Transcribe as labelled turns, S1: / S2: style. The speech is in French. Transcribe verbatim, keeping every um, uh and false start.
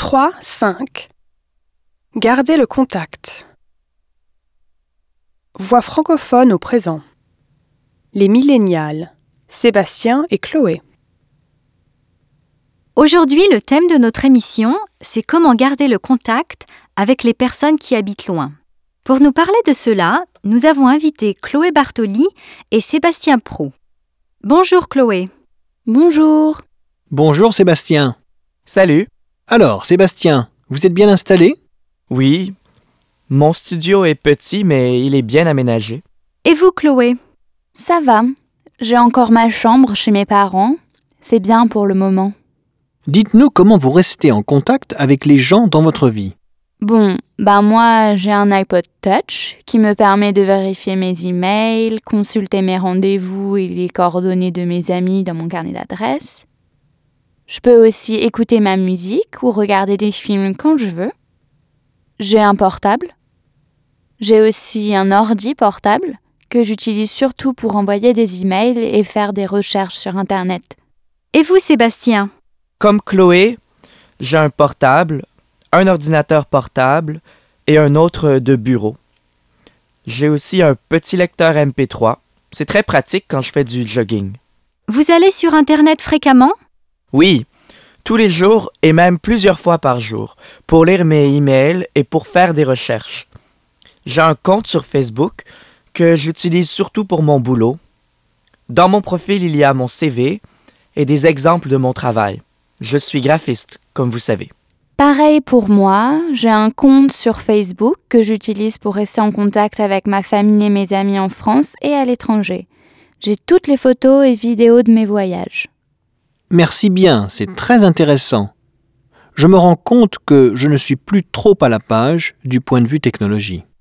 S1: trois cinq. Gardez le contact. Voix francophone au présent. Les millénials, Sébastien et Chloé.
S2: Aujourd'hui, le thème de notre émission, c'est comment garder le contact avec les personnes qui habitent loin. Pour nous parler de cela, nous avons invité Chloé Bartoli et Sébastien Pro. Bonjour Chloé.
S3: Bonjour.
S4: Bonjour Sébastien.
S5: Salut.
S4: Alors, Sébastien, vous êtes bien installé?
S5: Oui. Mon studio est petit, mais il est bien aménagé.
S2: Et vous, Chloé?
S3: Ça va. J'ai encore ma chambre chez mes parents. C'est bien pour le moment.
S4: Dites-nous comment vous restez en contact avec les gens dans votre vie.
S3: Bon, ben moi, j'ai un iPod Touch qui me permet de vérifier mes emails, consulter mes rendez-vous et les coordonnées de mes amis dans mon carnet d'adresses. Je peux aussi écouter ma musique ou regarder des films quand je veux. J'ai un portable. J'ai aussi un ordi portable que j'utilise surtout pour envoyer des emails et faire des recherches sur Internet.
S2: Et vous, Sébastien?
S5: Comme Chloé, j'ai un portable, un ordinateur portable et un autre de bureau. J'ai aussi un petit lecteur M P trois. C'est très pratique quand je fais du jogging.
S2: Vous allez sur Internet fréquemment?
S5: Oui, tous les jours et même plusieurs fois par jour, pour lire mes emails et pour faire des recherches. J'ai un compte sur Facebook que j'utilise surtout pour mon boulot. Dans mon profil, il y a mon C V et des exemples de mon travail. Je suis graphiste, comme vous savez.
S3: Pareil pour moi, j'ai un compte sur Facebook que j'utilise pour rester en contact avec ma famille et mes amis en France et à l'étranger. J'ai toutes les photos et vidéos de mes voyages.
S4: Merci bien, c'est très intéressant. Je me rends compte que je ne suis plus trop à la page du point de vue technologie.